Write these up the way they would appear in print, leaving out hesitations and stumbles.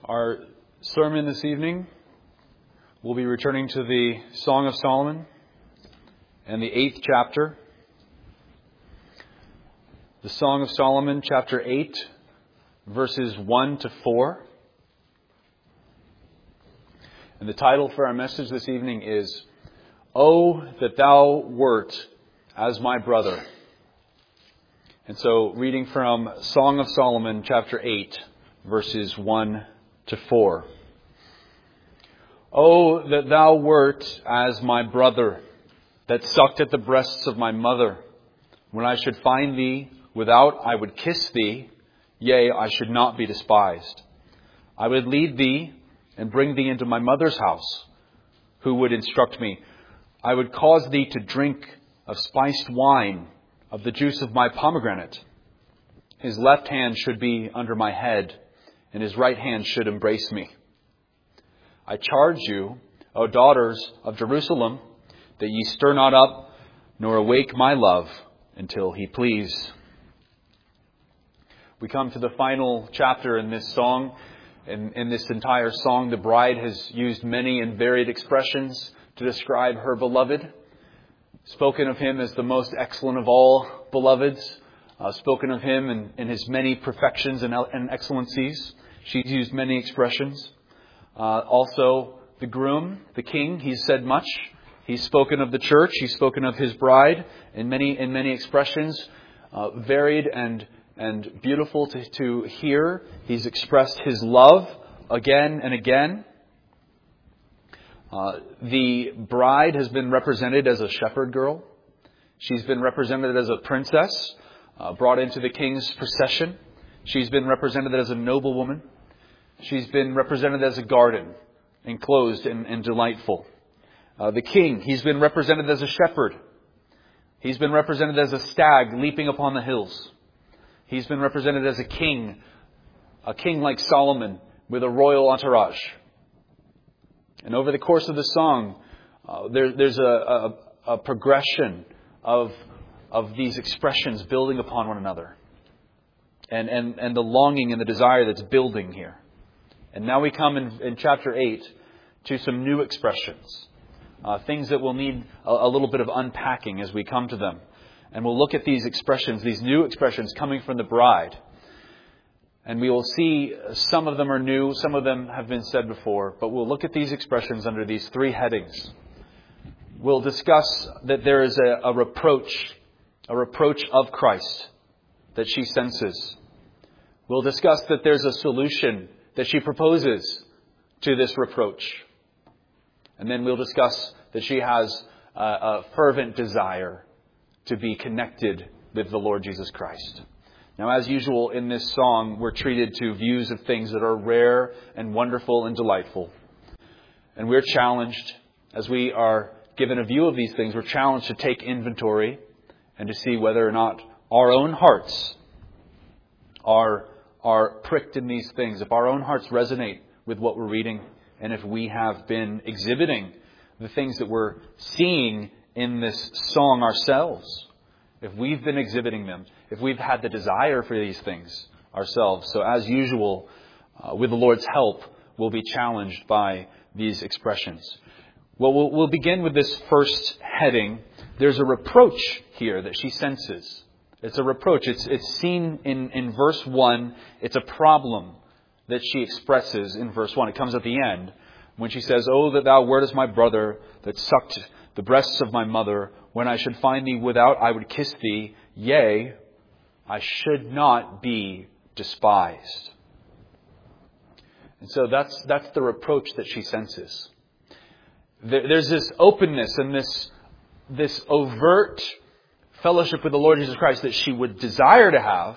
Our sermon this evening will be returning to the Song of Solomon and the 8th chapter. The Song of Solomon, chapter 8, verses 1 to 4. And the title for our message this evening is, "Oh, that thou wert as my brother." And so, reading from Song of Solomon, chapter 8, verses 1 to 4. "Oh, that thou wert as my brother, that sucked at the breasts of my mother. When I should find thee, without I would kiss thee, yea, I should not be despised. I would lead thee and bring thee into my mother's house, who would instruct me. I would cause thee to drink of spiced wine, of the juice of my pomegranate. His left hand should be under my head, and his right hand should embrace me. I charge you, O daughters of Jerusalem, that ye stir not up, nor awake my love, until he please." We come to the final chapter in this song. In this entire song, the bride has used many and varied expressions to describe her beloved. Spoken of him as the most excellent of all beloveds. Spoken of him in his many perfections and excellencies. She's used many expressions. Also, the groom, the king, he's said much. He's spoken of the church. He's spoken of his bride in many expressions, varied and beautiful to hear. He's expressed his love again and again. The bride has been represented as a shepherd girl. She's been represented as a princess, brought into the king's procession. She's been represented as a noblewoman. She's been represented as a garden, enclosed and delightful. The king, he's been represented as a shepherd. He's been represented as a stag leaping upon the hills. He's been represented as a king like Solomon with a royal entourage. And over the course of the song, there's a progression of these expressions building upon one another. And the longing and the desire that's building here. And now we come in chapter 8 to some new expressions. Things that will need a little bit of unpacking as we come to them. And we'll look at these expressions, these new expressions coming from the bride. And we will see some of them are new, some of them have been said before. But we'll look at these expressions under these three headings. We'll discuss that there is a reproach of Christ that she senses. We'll discuss that there's a solution that she proposes to this reproach. And then we'll discuss that she has a fervent desire to be connected with the Lord Jesus Christ. Now, as usual in this song, we're treated to views of things that are rare and wonderful and delightful. And we're challenged, as we are given a view of these things, we're challenged to take inventory and to see whether or not our own hearts are pricked in these things, if our own hearts resonate with what we're reading, and if we have been exhibiting the things that we're seeing in this song ourselves. If we've been exhibiting them, if we've had the desire for these things ourselves. So as usual, with the Lord's help, we'll be challenged by these expressions. Well, we'll begin with this first heading. There's a reproach here that she senses. It's a reproach. It's seen in verse 1. It's a problem that she expresses in verse 1. It comes at the end when she says, "Oh, that thou wert as my brother, that sucked the breasts of my mother. When I should find thee without, I would kiss thee. Yea, I should not be despised." And so that's the reproach that she senses. There's this openness and this overt fellowship with the Lord Jesus Christ that she would desire to have,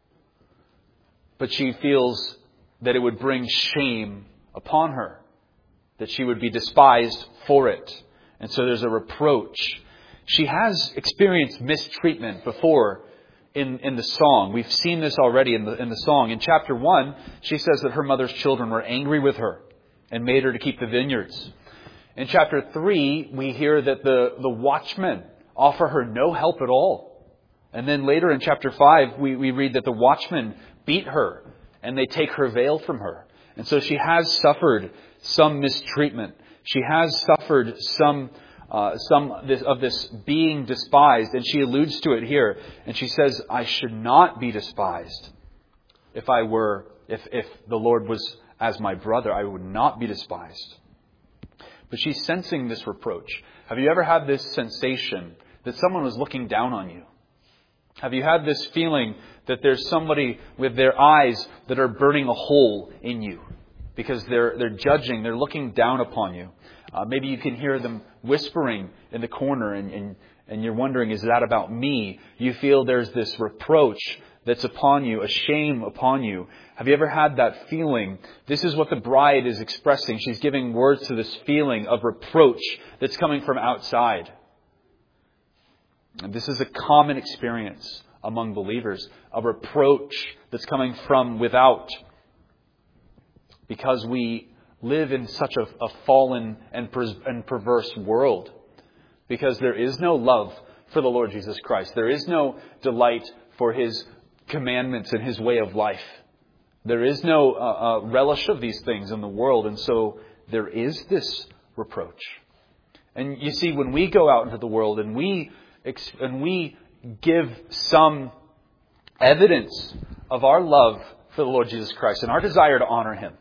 but she feels that it would bring shame upon her, that she would be despised for it. And so there's a reproach. She has experienced mistreatment before in the song. We've seen this already in the song. In chapter 1, she says that her mother's children were angry with her and made her to keep the vineyards. In chapter 3, we hear that the watchmen offer her no help at all. And then later in chapter 5, we read that the watchmen beat her and they take her veil from her. And so she has suffered some mistreatment. She has suffered some of this being despised. And she alludes to it here. And she says, I should not be despised. If the Lord was as my brother, I would not be despised. But she's sensing this reproach. Have you ever had this sensation that someone was looking down on you? Have you had this feeling that there's somebody with their eyes that are burning a hole in you? Because they're judging, they're looking down upon you. Maybe you can hear them whispering in the corner and you're wondering, is that about me? You feel there's this reproach that's upon you, a shame upon you. Have you ever had that feeling? This is what the bride is expressing. She's giving words to this feeling of reproach that's coming from outside. And this is a common experience among believers, a reproach that's coming from without. Because we live in such a fallen and perverse world. Because there is no love for the Lord Jesus Christ. There is no delight for His commandments and His way of life. There is no relish of these things in the world. And so there is this reproach. And you see, when we go out into the world and we give some evidence of our love for the Lord Jesus Christ and our desire to honor Him,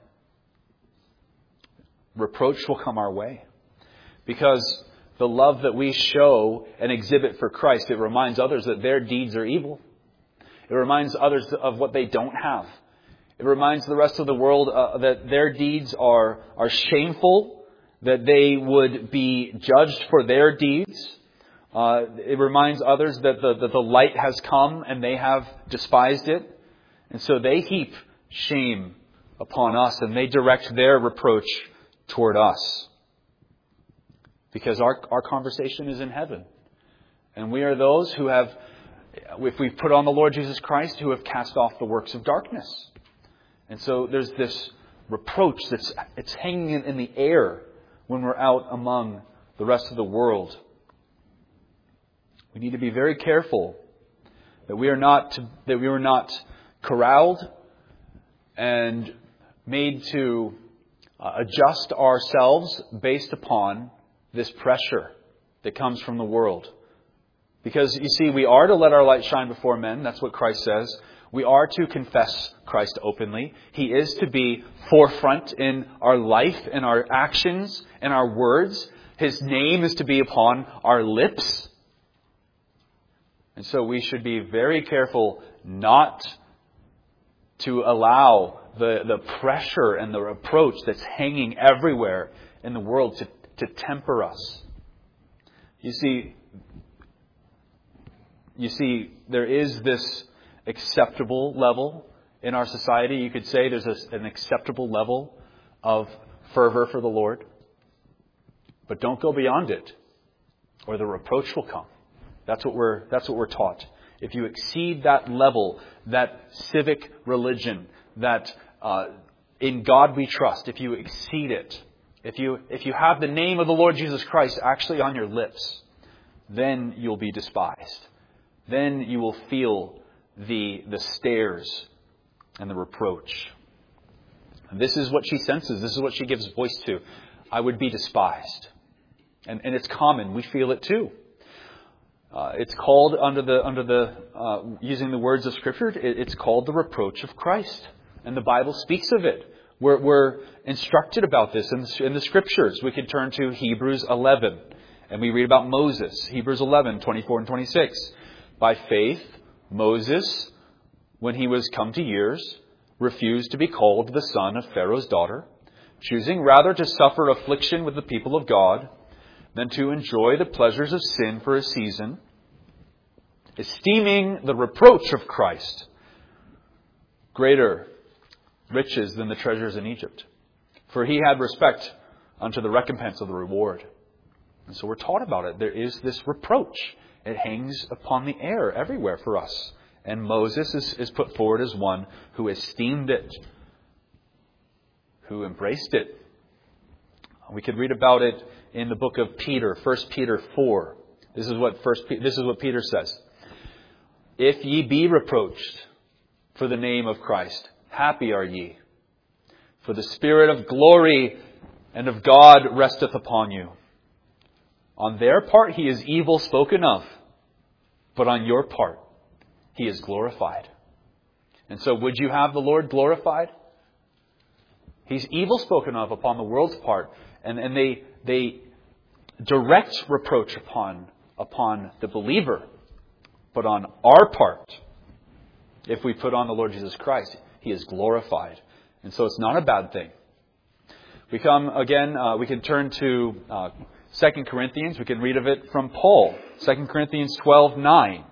reproach will come our way. Because the love that we show and exhibit for Christ, it reminds others that their deeds are evil. It reminds others of what they don't have. It reminds the rest of the world that their deeds are shameful, that they would be judged for their deeds. It reminds others that the light has come and they have despised it. And so they heap shame upon us and they direct their reproach toward us. Because our conversation is in heaven. And we are those who have, if we've put on the Lord Jesus Christ, who have cast off the works of darkness. And so there's this reproach it's hanging in the air when we're out among the rest of the world. We need to be very careful that we are not corralled and made to adjust ourselves based upon this pressure that comes from the world. Because, you see, we are to let our light shine before men. That's what Christ says. We are to confess Christ openly. He is to be forefront in our life, in our actions, in our words. His name is to be upon our lips. And so we should be very careful not to allow the pressure and the reproach that's hanging everywhere in the world to temper us. You see, there is this acceptable level in our society. You could say there's an acceptable level of fervor for the Lord. But don't go beyond it, or the reproach will come. That's what we're taught. If you exceed that level, that civic religion, that in God we trust, if you exceed it, if you have the name of the Lord Jesus Christ actually on your lips, then you'll be despised. Then you will feel the stares and the reproach. And this is what she senses. This is what she gives voice to. I would be despised. And it's common. We feel it too. It's called under the using the words of Scripture, it's called the reproach of Christ. And the Bible speaks of it. We're instructed about this in the Scriptures. We can turn to Hebrews 11. And we read about Moses. Hebrews 11, 24 and 26. By faith, Moses, when he was come to years, refused to be called the son of Pharaoh's daughter, choosing rather to suffer affliction with the people of God than to enjoy the pleasures of sin for a season, esteeming the reproach of Christ greater riches than the treasures in Egypt. For he had respect unto the recompense of the reward. And so we're taught about it. There is this reproach. It hangs upon the air everywhere for us. And Moses is put forward as one who esteemed it, who embraced it. We could read about it in the book of Peter, 1 Peter 4. This is what Peter says. If ye be reproached for the name of Christ, happy are ye. For the Spirit of glory and of God resteth upon you. On their part he is evil spoken of, but on your part he is glorified. And so would you have the Lord glorified? He's evil spoken of upon the world's part, and they direct reproach upon the believer, but on our part, if we put on the Lord Jesus Christ, he is glorified. And so it's not a bad thing. We come again, we can turn to 2 Corinthians. We can read of it from Paul. 2 Corinthians 12, 9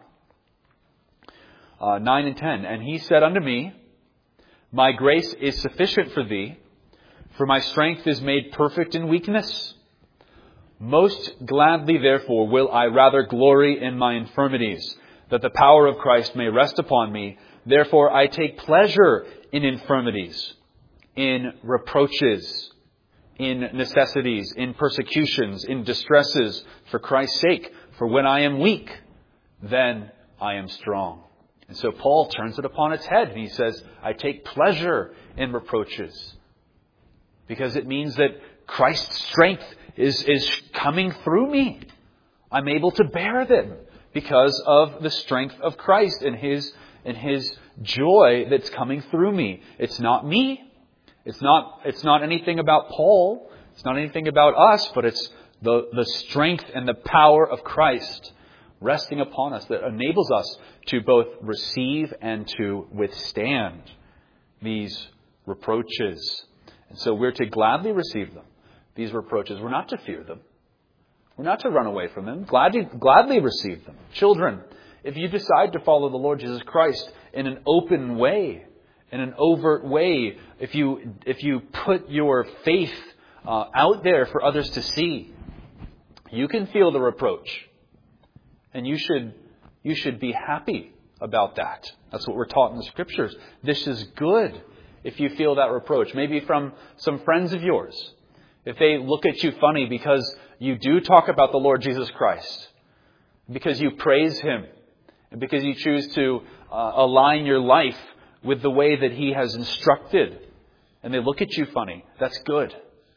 and 10. And he said unto me, My grace is sufficient for thee, for my strength is made perfect in weakness. Most gladly, therefore, will I rather glory in my infirmities, that the power of Christ may rest upon me. Therefore I take pleasure in infirmities, in reproaches, in necessities, in persecutions, in distresses, for Christ's sake. For when I am weak, then I am strong. And so Paul turns it upon its head, and he says, I take pleasure in reproaches, because it means that Christ's strength is coming through me. I'm able to bear them because of the strength of Christ and His joy that's coming through me. It's not me. It's not anything about Paul. It's not anything about us, but it's the strength and the power of Christ resting upon us that enables us to both receive and to withstand these reproaches. And so we're to gladly receive them, these reproaches. We're not to fear them. We're not to run away from them. Gladly receive them. Children, if you decide to follow the Lord Jesus Christ in an open way, in an overt way, if you put your faith out there for others to see, you can feel the reproach. And you should be happy about that. That's what we're taught in the Scriptures. This is good if you feel that reproach. Maybe from some friends of yours. If they look at you funny because you do talk about the Lord Jesus Christ, because you praise Him, and because you choose to align your life with the way that He has instructed, and they look at you funny, that's good.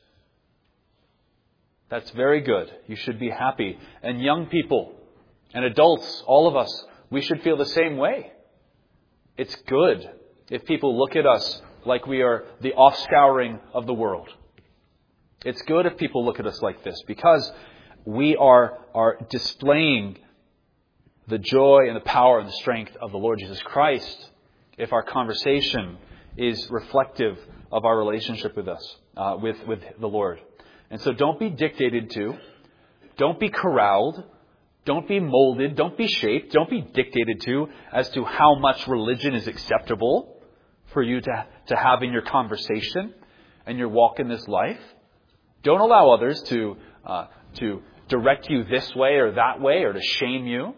That's very good. You should be happy. And young people and adults, all of us, we should feel the same way. It's good if people look at us like we are the offscouring of the world. It's good if people look at us like this, because we are displaying the joy and the power and the strength of the Lord Jesus Christ if our conversation is reflective of our relationship with us, with the Lord. And so don't be dictated to, don't be corralled, don't be molded, don't be shaped, don't be dictated to as to how much religion is acceptable for you to have in your conversation and your walk in this life. Don't allow others to direct you this way or that way or to shame you.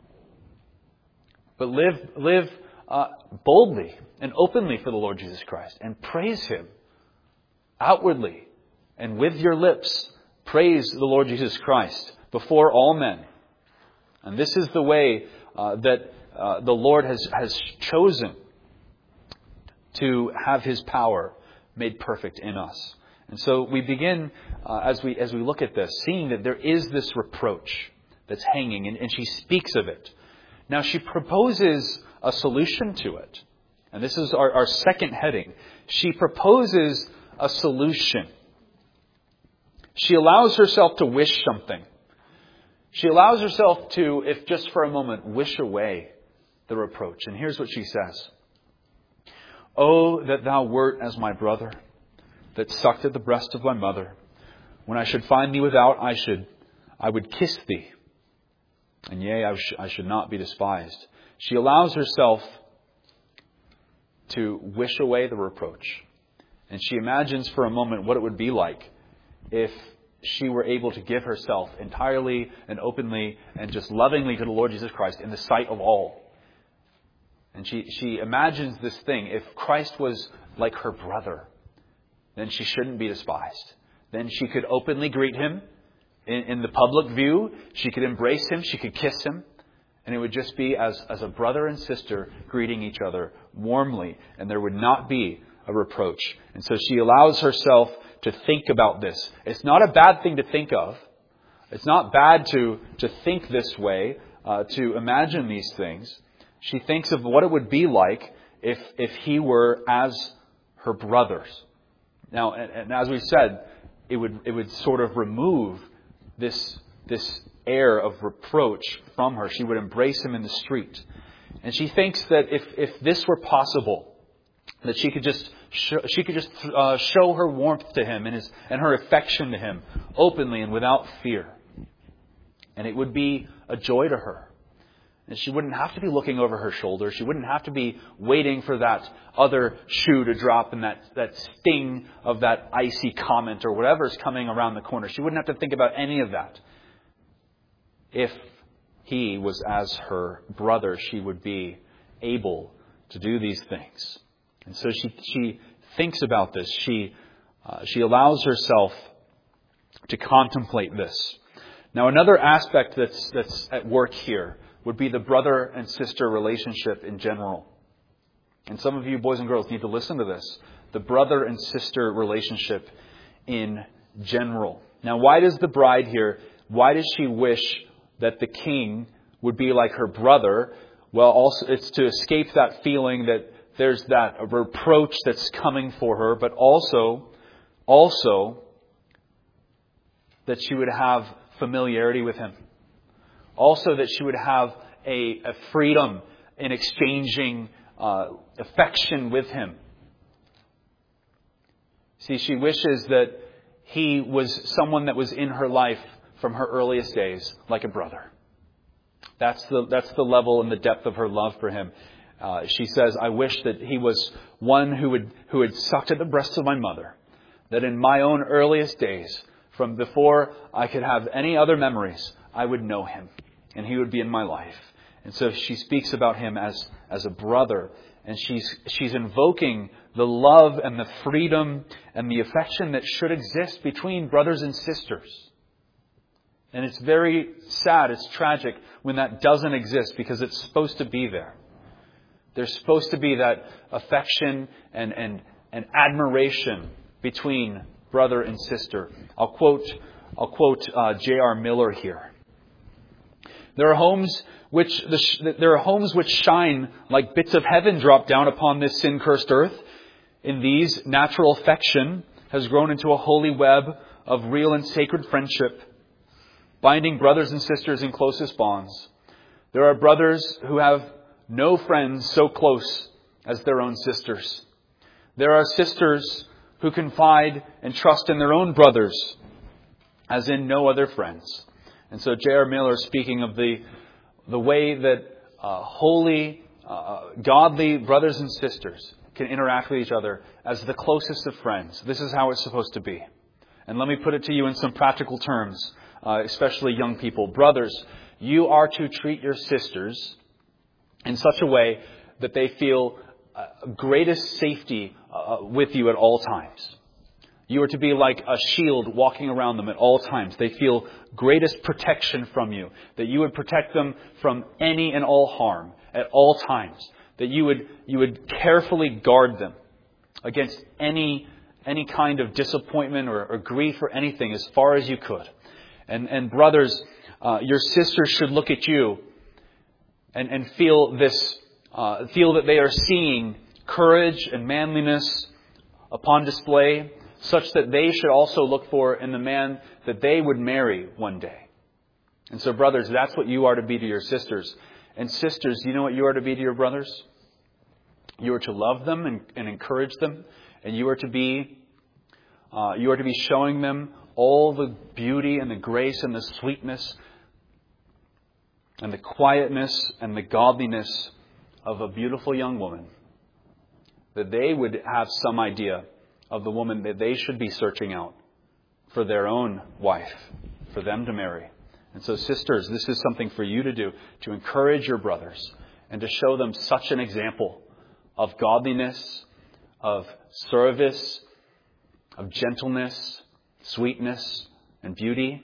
But live boldly and openly for the Lord Jesus Christ and praise Him outwardly and with your lips. Praise the Lord Jesus Christ before all men. And this is the way that the Lord has chosen to have His power made perfect in us. And so we begin, as we look at this, seeing that there is this reproach that's hanging, and she speaks of it. Now she proposes a solution to it. And this is our second heading. She proposes a solution. She allows herself to wish something. She allows herself to, if just for a moment, wish away the reproach. And here's what she says. Oh, that thou wert as my brother, that sucked at the breast of my mother. When I should find thee without, I would kiss thee. And yea, I should not be despised. She allows herself to wish away the reproach. And she imagines for a moment what it would be like if she were able to give herself entirely and openly and just lovingly to the Lord Jesus Christ in the sight of all. And she imagines this thing. If Christ was like her brother, then she shouldn't be despised. Then she could openly greet Him in the public view. She could embrace Him. She could kiss Him. And it would just be as a brother and sister greeting each other warmly. And there would not be a reproach. And so she allows herself to think about this. It's not a bad thing to think of. It's not bad to think this way, to imagine these things. She thinks of what it would be like if he were as her brothers. Now, and as we said, it would sort of remove this air of reproach from her. She would embrace him in the street. And she thinks that if this were possible, that she could just show her warmth to him and her affection to him openly and without fear. And it would be a joy to her. And she wouldn't have to be looking over her shoulder. She wouldn't have to be waiting for that other shoe to drop and that sting of that icy comment or whatever's coming around the corner. She wouldn't have to think about any of that. If he was as her brother, she would be able to do these things. And so she thinks about this. She allows herself to contemplate this. Now, another aspect that's at work here would be the brother and sister relationship in general. And some of you boys and girls need to listen to this. The brother and sister relationship in general. Now, why does the bride here, why does she wish that the king would be like her brother? Well, also it's to escape that feeling that there's that reproach that's coming for her, but also that she would have familiarity with him. Also that she would have a freedom in exchanging affection with him. See, she wishes that he was someone that was in her life from her earliest days, like a brother. That's the level and the depth of her love for him. She says, I wish that he was one who had sucked at the breast of my mother, that in my own earliest days, from before I could have any other memories, I would know him and he would be in my life. And so she speaks about him as a brother, and she's invoking the love and the freedom and the affection that should exist between brothers and sisters. And it's very sad, it's tragic when that doesn't exist, because it's supposed to be there. There's supposed to be that affection and admiration between brother and sister. I'll quote J.R. Miller here. There are homes which shine like bits of heaven drop down upon this sin-cursed earth. In these, natural affection has grown into a holy web of real and sacred friendship, binding brothers and sisters in closest bonds. There are brothers who have no friends so close as their own sisters. There are sisters who confide and trust in their own brothers as in no other friends. And so J.R. Miller is speaking of the way that holy, godly brothers and sisters can interact with each other as the closest of friends. This is how it's supposed to be. And let me put it to you in some practical terms, especially young people. Brothers, you are to treat your sisters in such a way that they feel greatest safety with you at all times. You are to be like a shield walking around them at all times. They feel greatest protection from you. That you would protect them from any and all harm at all times. That you would carefully guard them against any kind of disappointment or grief or anything as far as you could. And brothers, your sisters should look at you and feel that they are seeing courage and manliness upon display, such that they should also look for in the man that they would marry one day. And so, brothers, that's what you are to be to your sisters. And sisters, do you know what you are to be to your brothers? You are to love them and encourage them. And you are to be showing them all the beauty and the grace and the sweetness and the quietness and the godliness of a beautiful young woman. That they would have some idea of the woman that they should be searching out for their own wife, for them to marry. And so, sisters, this is something for you to do, to encourage your brothers and to show them such an example of godliness, of service, of gentleness, sweetness, and beauty,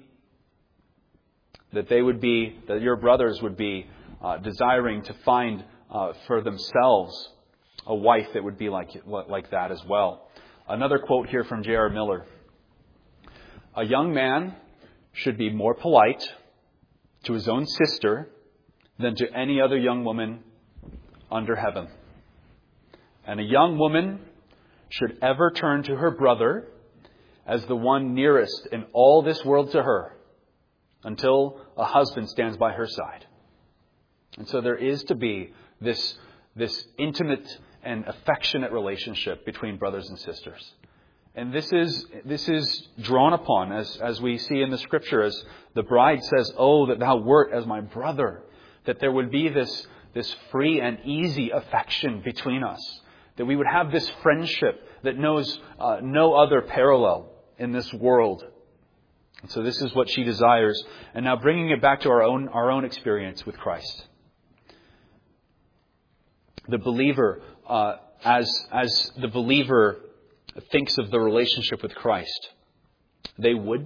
that your brothers would be desiring to find for themselves a wife that would be like that as well. Another quote here from J.R. Miller. A young man should be more polite to his own sister than to any other young woman under heaven. And a young woman should ever turn to her brother as the one nearest in all this world to her until a husband stands by her side. And so there is to be this intimate and affectionate relationship between brothers and sisters. And this is drawn upon as we see in the Scripture, as the bride says, "Oh, that thou wert as my brother," that there would be this free and easy affection between us, that we would have this friendship that knows no other parallel in this world. And so this is what she desires. And now bringing it back to our own experience with Christ. The believer, as the believer thinks of the relationship with Christ, they would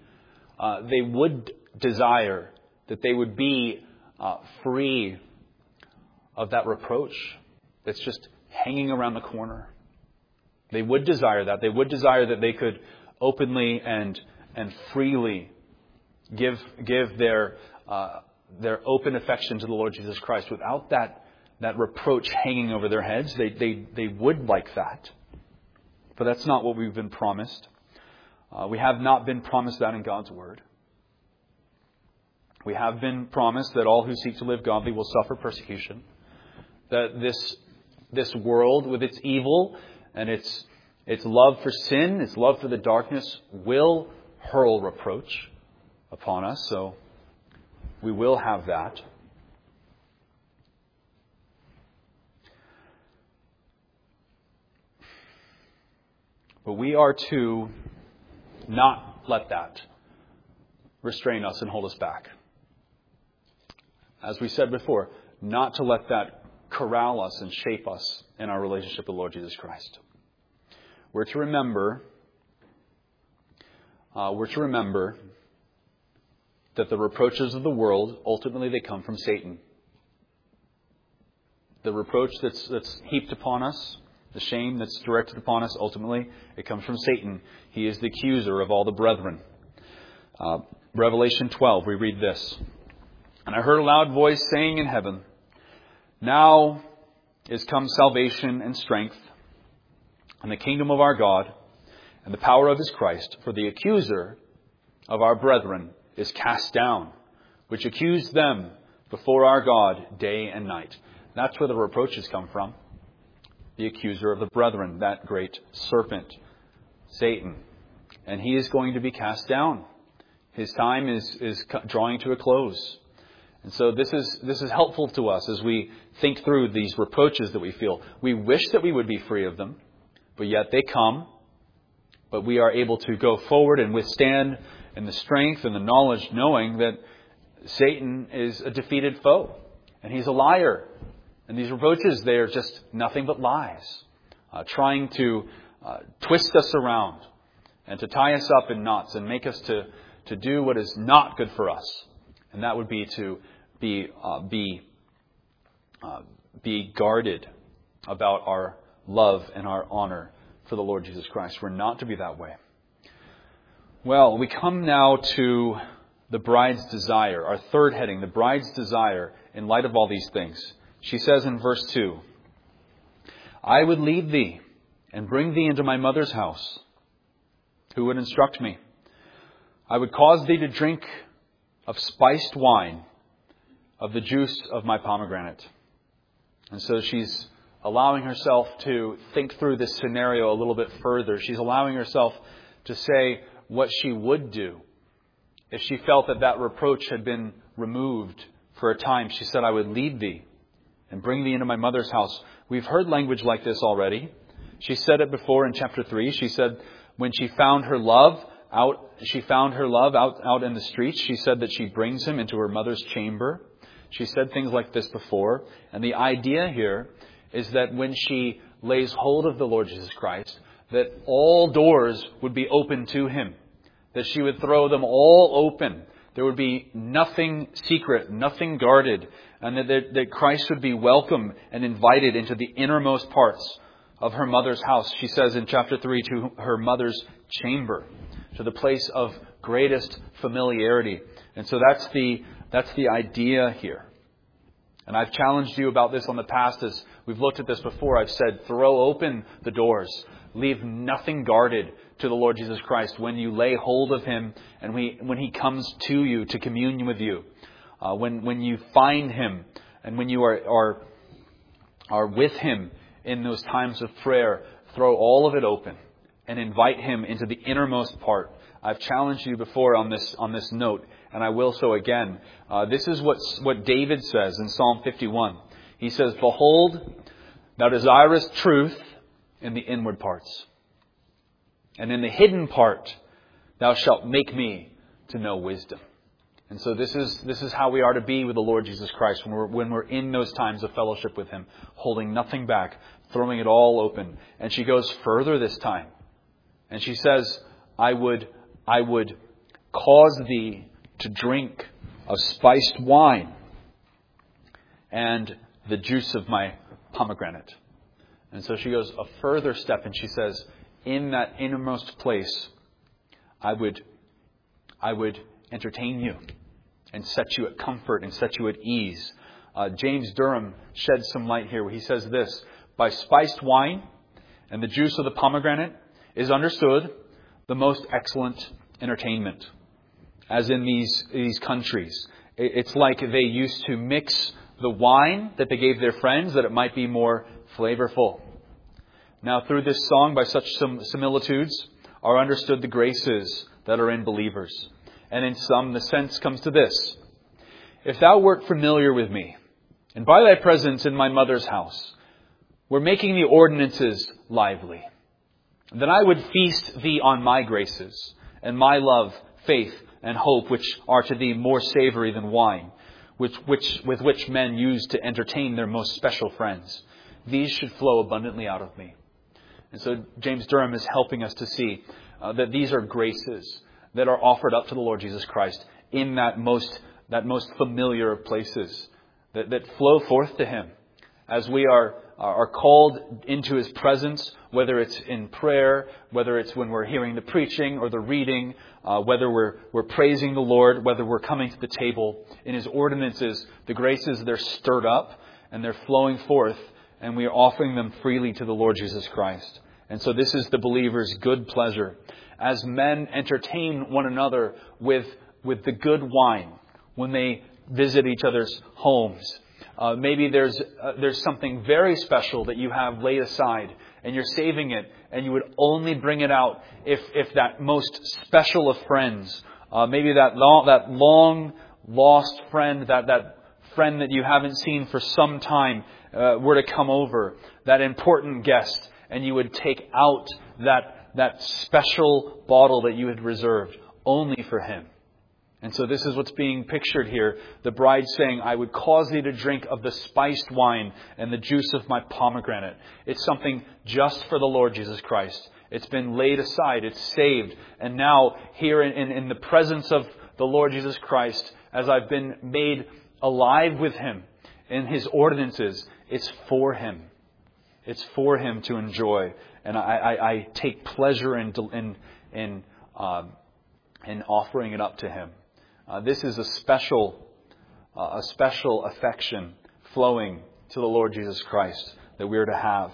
desire that they would be free of that reproach that's just hanging around the corner. They would desire that. They would desire that they could openly and freely give their open affection to the Lord Jesus Christ without that reproach hanging over their heads. They would like that. But that's not what we've been promised. We have not been promised that in God's Word. We have been promised that all who seek to live godly will suffer persecution. That this world with its evil and its love for sin, its love for the darkness, will hurl reproach upon us. So we will have that. But we are to not let that restrain us and hold us back. As we said before, not to let that corral us and shape us in our relationship with the Lord Jesus Christ. We're to remember that the reproaches of the world, ultimately they come from Satan. The reproach that's heaped upon us, the shame that's directed upon us, ultimately, it comes from Satan. He is the accuser of all the brethren. Revelation 12, we read this. And I heard a loud voice saying in heaven, now is come salvation and strength, and the kingdom of our God, and the power of his Christ. For the accuser of our brethren is cast down, which accused them before our God day and night. That's where the reproaches come from. The accuser of the brethren, that great serpent, Satan. And he is going to be cast down. His time is drawing to a close. And so this is helpful to us as we think through these reproaches that we feel. We wish that we would be free of them, but yet they come. But we are able to go forward and withstand in the strength and the knowledge, knowing that Satan is a defeated foe. And he's a liar. And these reproaches, they are just nothing but lies, trying to twist us around and to tie us up in knots and make us to do what is not good for us. And that would be to be guarded about our love and our honor for the Lord Jesus Christ. We're not to be that way. Well, we come now to the bride's desire, our third heading, the bride's desire in light of all these things. She says in verse 2, I would lead thee and bring thee into my mother's house. Who would instruct me? I would cause thee to drink of spiced wine, of the juice of my pomegranate. And so she's allowing herself to think through this scenario a little bit further. She's allowing herself to say what she would do if she felt that reproach had been removed for a time. She said, I would lead thee and bring thee into my mother's house. We've heard language like this already. She said it before in chapter 3. She said when she found her love out in the streets, she said that she brings him into her mother's chamber. She said things like this before. And the idea here is that when she lays hold of the Lord Jesus Christ, that all doors would be open to him, that she would throw them all open. There would be nothing secret, nothing guarded, and that Christ would be welcome and invited into the innermost parts of her mother's house. She says in chapter 3, to her mother's chamber, to the place of greatest familiarity. And so that's the idea here. And I've challenged you about this on the past as we've looked at this before. I've said, throw open the doors. Leave nothing guarded to the Lord Jesus Christ when you lay hold of Him and when He comes to you to communion with you. When you find Him and when you are with Him in those times of prayer, throw all of it open and invite Him into the innermost part. I've challenged you before on this note, and I will so again. This is what David says in Psalm 51. He says, "Behold, thou desirest truth in the inward parts, and in the hidden part thou shalt make me to know wisdom." And so this is how we are to be with the Lord Jesus Christ when we're in those times of fellowship with Him, holding nothing back, throwing it all open. And she goes further this time, and she says, I would cause thee to drink of spiced wine and the juice of my pomegranate. And so she goes a further step and she says, in that innermost place, I would entertain you and set you at comfort and set you at ease. James Durham sheds some light here where he says this: by spiced wine and the juice of the pomegranate is understood the most excellent entertainment. As in these countries, it's like they used to mix the wine that they gave their friends that it might be more flavorful. Now, through this song, by such similitudes, are understood the graces that are in believers. And in some, the sense comes to this: if thou wert familiar with me, and by thy presence in my mother's house, were making the ordinances lively, then I would feast thee on my graces, and my love, faith, and hope, which are to thee more savory than wine, with which men use to entertain their most special friends. These should flow abundantly out of me. And so James Durham is helping us to see that these are graces that are offered up to the Lord Jesus Christ in that most familiar of places that flow forth to Him as we are called into His presence, whether it's in prayer, whether it's when we're hearing the preaching or the reading, whether we're praising the Lord, whether we're coming to the table. In His ordinances, the graces, they're stirred up and they're flowing forth, and we are offering them freely to the Lord Jesus Christ. And so this is the believer's good pleasure. As men entertain one another with the good wine when they visit each other's homes. Maybe there's something very special that you have laid aside and you're saving it, and you would only bring it out if that most special of friends, maybe that long lost friend, that friend that you haven't seen for some time, were to come over, that important guest, and you would take out that special bottle that you had reserved only for him. And so this is what's being pictured here. The bride saying, I would cause thee to drink of the spiced wine and the juice of my pomegranate. It's something just for the Lord Jesus Christ. It's been laid aside. It's saved. And now here in the presence of the Lord Jesus Christ, as I've been made alive with Him in His ordinances, it's for Him. It's for Him to enjoy. And I take pleasure in offering it up to Him. This is a special affection flowing to the Lord Jesus Christ that we are to have.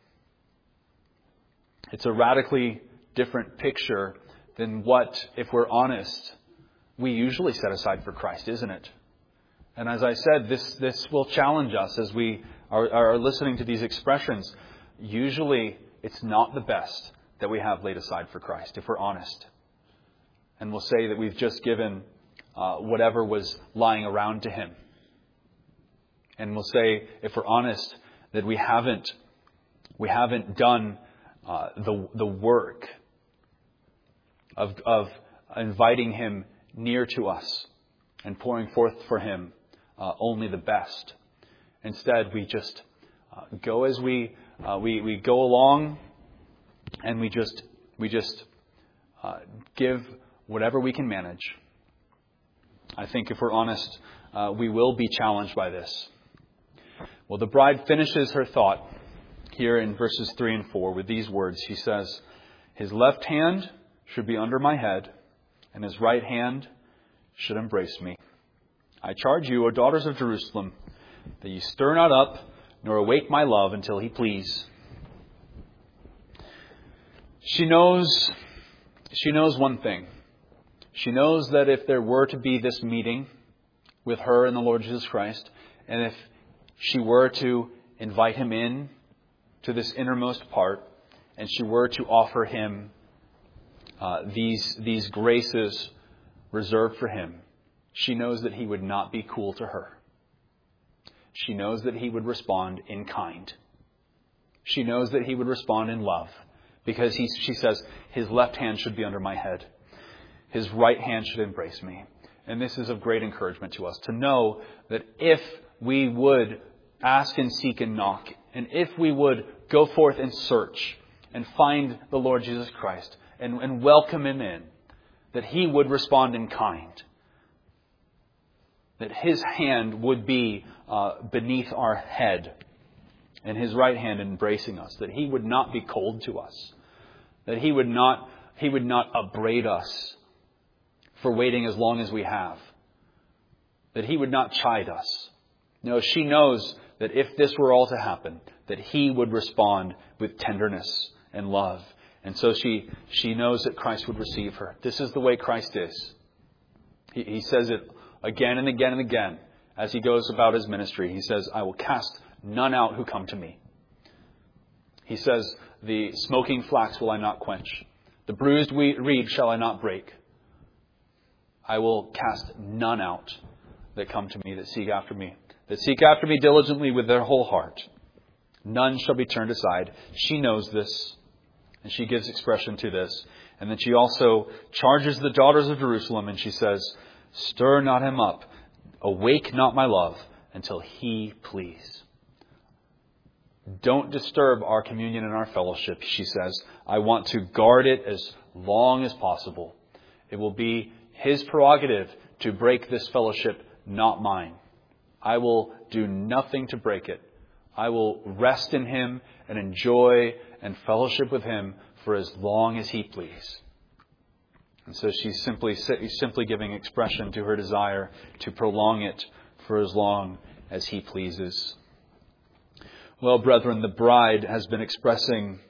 It's a radically different picture than what, if we're honest, we usually set aside for Christ, isn't it? And as I said, this will challenge us as we are listening to these expressions. Usually, it's not the best that we have laid aside for Christ, if we're honest. And we'll say that we've just given whatever was lying around to Him. And we'll say, if we're honest, that we haven't done the work of inviting Him near to us and pouring forth for Him only the best. Instead, we just go as we go along, and we just give whatever we can manage. I think if we're honest, we will be challenged by this. Well, the bride finishes her thought here in verses 3 and 4 with these words. She says, "His left hand should be under my head, and his right hand should embrace me. I charge you, O daughters of Jerusalem, that you stir not up, nor awake my love until he please." She knows one thing. She knows that if there were to be this meeting with her and the Lord Jesus Christ, and if she were to invite him in to this innermost part, and she were to offer him these graces reserved for him, she knows that he would not be cool to her. She knows that he would respond in kind. She knows that he would respond in love, because she says, "His left hand should be under my head. His right hand should embrace me." And this is of great encouragement to us, to know that if we would ask and seek and knock, and if we would go forth and search and find the Lord Jesus Christ and welcome him in, that he would respond in kind. That his hand would be beneath our head and his right hand embracing us. That he would not be cold to us. That he would not upbraid us for waiting as long as we have. That he would not chide us. No, she knows that if this were all to happen, that he would respond with tenderness and love. And so she knows that Christ would receive her. This is the way Christ is. He says it again and again and again as he goes about his ministry. He says, "I will cast none out who come to me." He says, "The smoking flax will I not quench. The bruised reed shall I not break. I will cast none out that come to me, that seek after me. That seek after me diligently with their whole heart. None shall be turned aside." She knows this, and she gives expression to this. And then she also charges the daughters of Jerusalem, and she says, "Stir not him up, awake not my love, until he please." Don't disturb our communion and our fellowship, she says. I want to guard it as long as possible. It will be his prerogative to break this fellowship, not mine. I will do nothing to break it. I will rest in him and enjoy and fellowship with him for as long as he please. And so she's simply giving expression to her desire to prolong it for as long as he pleases. Well, brethren, the bride has been expressing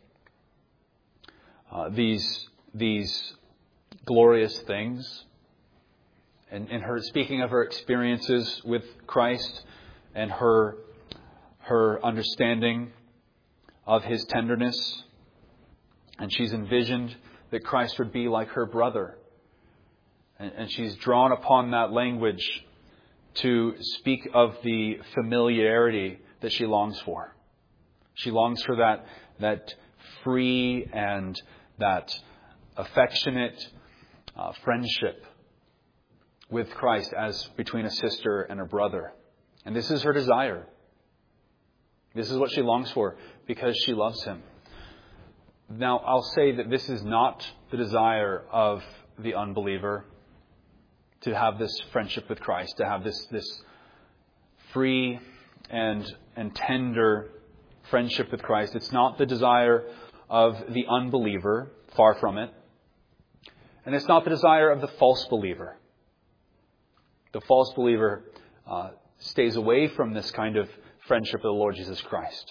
these glorious things, and her speaking of her experiences with Christ and her understanding of his tenderness. And she's envisioned that Christ would be like her brother. And she's drawn upon that language to speak of the familiarity that she longs for. She longs for that free and that affectionate friendship with Christ as between a sister and a brother. And this is her desire. This is what she longs for because she loves him. Now, I'll say that this is not the desire of the unbeliever to have this friendship with Christ, to have this free and tender friendship with Christ. It's not the desire of the unbeliever, far from it. And it's not the desire of the false believer. The false believer stays away from this kind of friendship with the Lord Jesus Christ,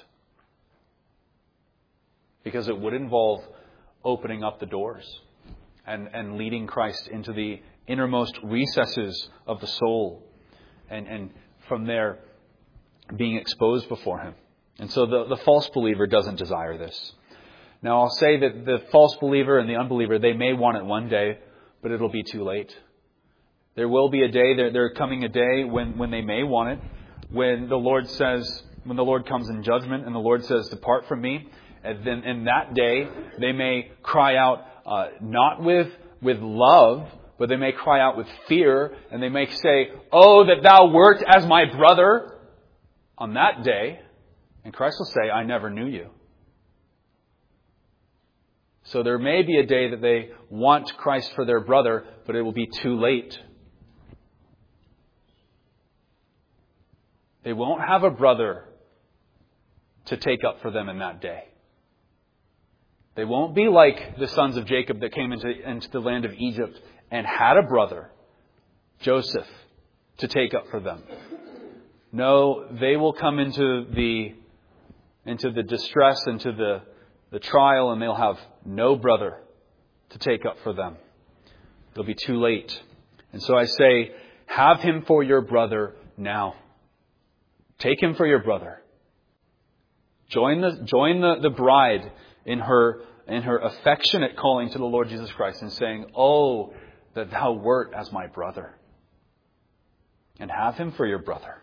because it would involve opening up the doors and leading Christ into the innermost recesses of the soul, and from there being exposed before him. And so the false believer doesn't desire this. Now, I'll say that the false believer and the unbeliever, they may want it one day, but it'll be too late. There will be a day, there coming a day when they may want it, when the Lord comes in judgment and the Lord says, "Depart from me." And then in that day, they may cry out, not with love, but they may cry out with fear, and they may say, "Oh, that thou wert as my brother," on that day. And Christ will say, "I never knew you." So there may be a day that they want Christ for their brother, but it will be too late. They won't have a brother to take up for them in that day. They won't be like the sons of Jacob that came into the land of Egypt and had a brother, Joseph, to take up for them. No, they will come into the distress, into the trial, and they'll have no brother to take up for them. They'll be too late. And so I say, have him for your brother now. Take him for your brother. Join the bride in her affectionate calling to the Lord Jesus Christ and saying, "Oh, that thou wert as my brother." And have him for your brother.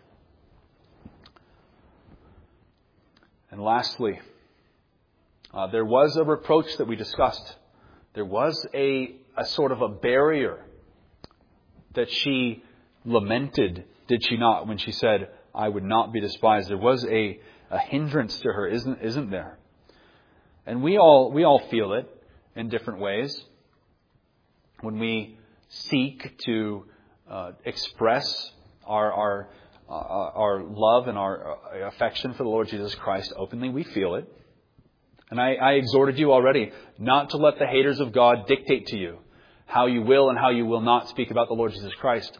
And lastly, there was a reproach that we discussed. There was a sort of a barrier that she lamented, did she not, when she said, "I would not be despised." There was a hindrance to her, isn't there? And we all feel it in different ways. When we seek to express our love and our affection for the Lord Jesus Christ openly, we feel it. And I exhorted you already not to let the haters of God dictate to you how you will and how you will not speak about the Lord Jesus Christ.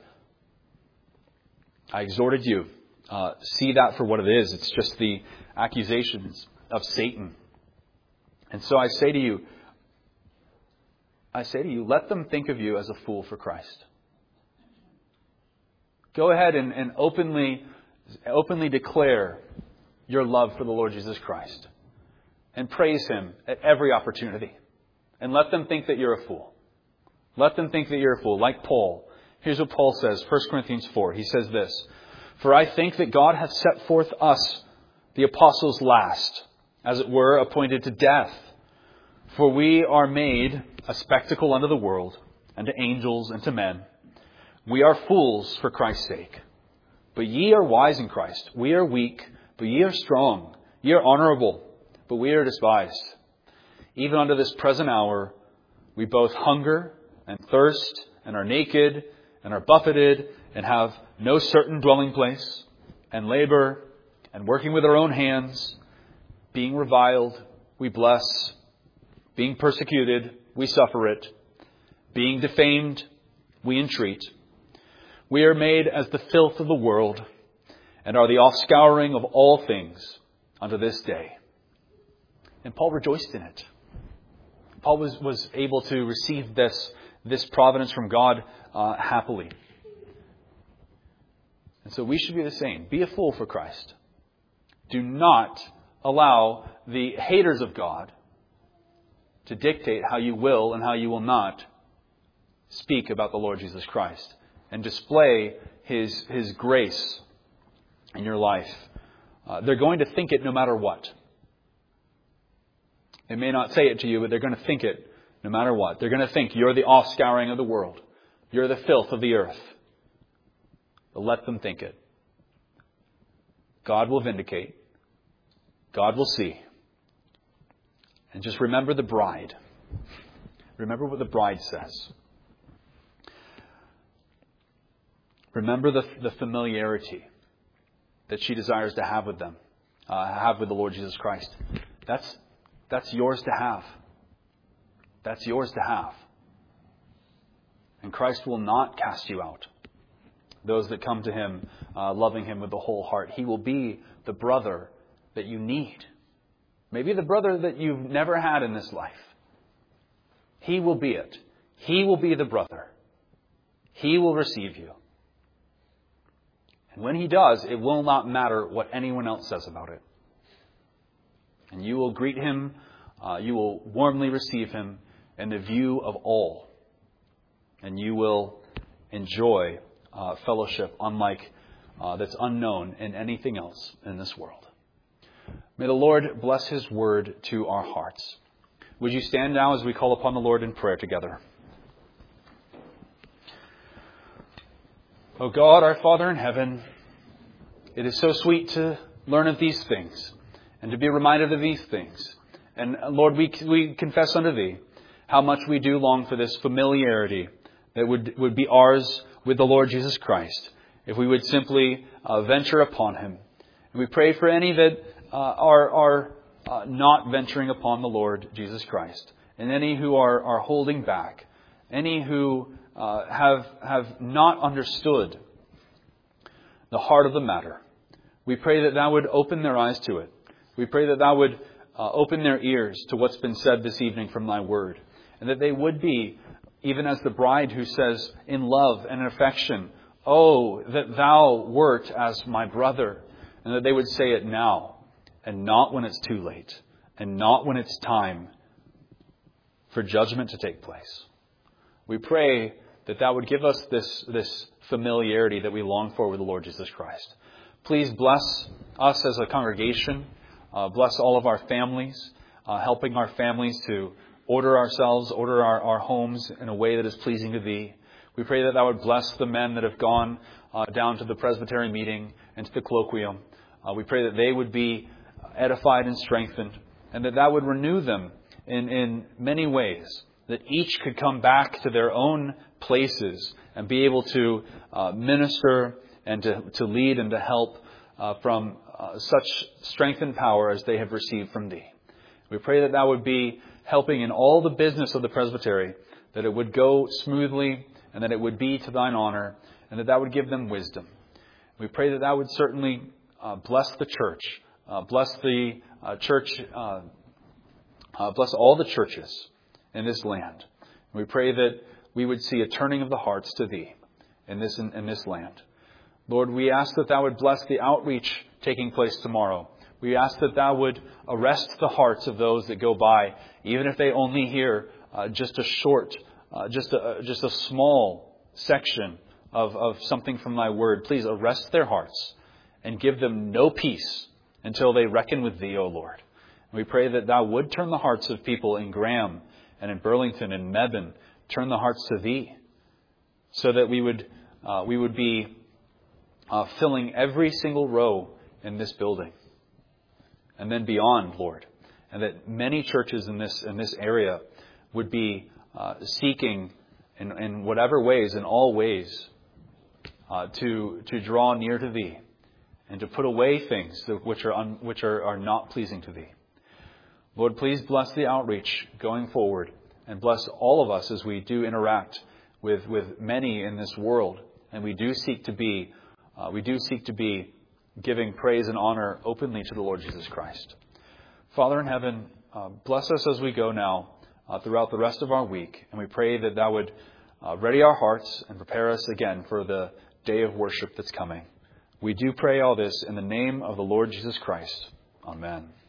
I exhorted you, see that for what it is. It's just the accusations of Satan. And so I say to you, let them think of you as a fool for Christ. Go ahead and openly declare your love for the Lord Jesus Christ. And praise Him at every opportunity. And let them think that you're a fool. Let them think that you're a fool. Like Paul. Here's what Paul says, 1 Corinthians 4. He says this, "For I think that God hath set forth us, the apostles last, as it were, appointed to death. For we are made a spectacle unto the world, and to angels, and to men. We are fools for Christ's sake. But ye are wise in Christ. We are weak, but ye are strong. Ye are honorable, but we are despised. Even unto this present hour, we both hunger and thirst, and are naked, and are buffeted, and have no certain dwelling place, and labor, and working with our own hands. Being reviled, we bless. Being persecuted, we suffer it. Being defamed, we entreat. We are made as the filth of the world, and are the offscouring of all things unto this day." And Paul rejoiced in it. Paul was able to receive this providence from God happily. And so we should be the same. Be a fool for Christ. Do not allow the haters of God to dictate how you will and how you will not speak about the Lord Jesus Christ and display His grace in your life. They're going to think it no matter what. They may not say it to you, but they're going to think it no matter what. They're going to think you're the offscouring of the world. You're the filth of the earth. But let them think it. God will vindicate. God will see. And just remember the bride. Remember what the bride says. Remember the familiarity that she desires to have with them, have with the Lord Jesus Christ. That's yours to have. That's yours to have. And Christ will not cast you out. Those that come to Him, loving Him with the whole heart. He will be the brother that you need. Maybe the brother that you've never had in this life. He will be it. He will be the brother. He will receive you. And when He does, it will not matter what anyone else says about it. And you will greet Him, you will warmly receive Him in the view of all. And you will enjoy fellowship unlike that's unknown in anything else in this world. May the Lord bless His word to our hearts. Would you stand now as we call upon the Lord in prayer together? O God, our Father in heaven, it is so sweet to learn of these things and to be reminded of these things. And Lord, we confess unto Thee how much we do long for this familiarity that would be ours with the Lord Jesus Christ. if we would simply venture upon Him. And we pray for any that are not venturing upon the Lord Jesus Christ, and any who are holding back, any who have not understood the heart of the matter. We pray that Thou would open their eyes to it. We pray that Thou would open their ears to what's been said this evening from Thy Word, and that they would be, even as the bride who says in love and in affection, "Oh, that Thou wert as my brother," and that they would say it now, and not when it's too late, and not when it's time for judgment to take place. We pray that Thou would give us this familiarity that we long for with the Lord Jesus Christ. Please bless us as a congregation. Bless all of our families, helping our families to order ourselves, order our homes in a way that is pleasing to Thee. We pray that Thou would bless the men that have gone down to the presbytery meeting and to the colloquium. We pray that they would be edified and strengthened, and that Thou would renew them in many ways, that each could come back to their own places and be able to minister and to lead and to help from such strength and power as they have received from Thee. We pray that Thou would be helping in all the business of the presbytery, that it would go smoothly and that it would be to Thine honor, and that Thou would give them wisdom. We pray that Thou would certainly bless the church, bless the church, bless all the churches in this land. We pray that we would see a turning of the hearts to Thee in this land. Lord, we ask that Thou would bless the outreach taking place tomorrow. We ask that Thou would arrest the hearts of those that go by, even if they only hear just a short, just a small section of something from Thy Word. Please arrest their hearts and give them no peace until they reckon with Thee, O Lord. And we pray that Thou would turn the hearts of people in Graham and in Burlington and Mebane, turn the hearts to Thee, so that we would be filling every single row in this building, and then beyond, Lord, and that many churches in this area would be seeking in whatever ways, in all ways, to draw near to Thee and to put away things which are not pleasing to Thee. Lord, please bless the outreach going forward, and bless all of us as we do interact with many in this world, and we do seek to be giving praise and honor openly to the Lord Jesus Christ. Father in heaven, bless us as we go now throughout the rest of our week, and we pray that Thou would ready our hearts and prepare us again for the day of worship that's coming. We do pray all this in the name of the Lord Jesus Christ. Amen.